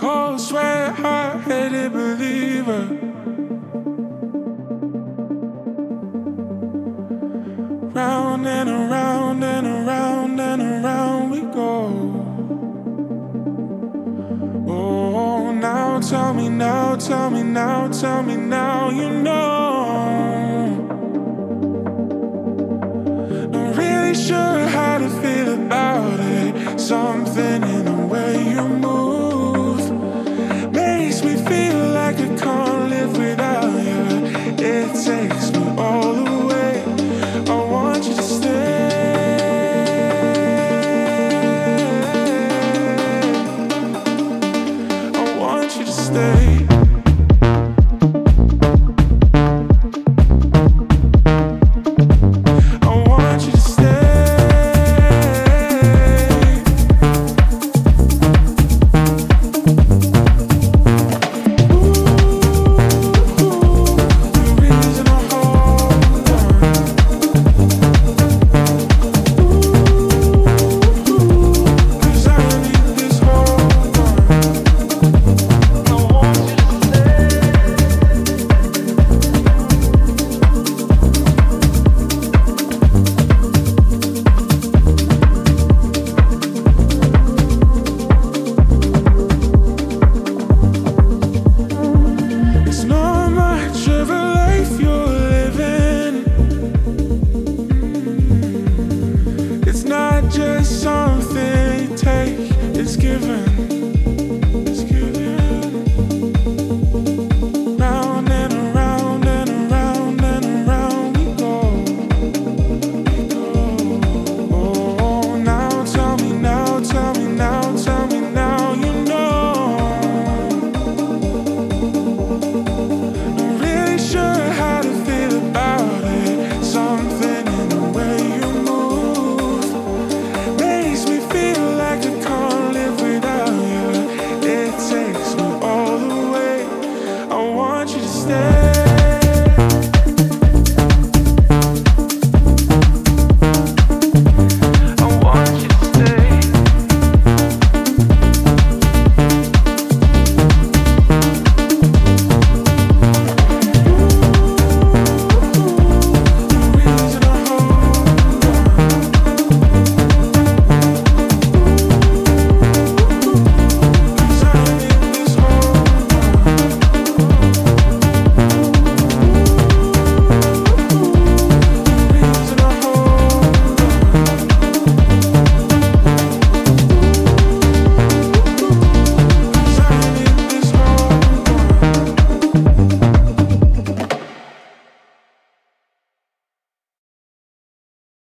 Cold sweat, hard-headed believer. Round and around and around and around we go. Oh, now tell me now, tell me now, tell me now, you know. Not really sure how to feel about it. Something in the way you move makes me feel like I can't live without you. It takes me all the way. I want you to stay. I want you to stay.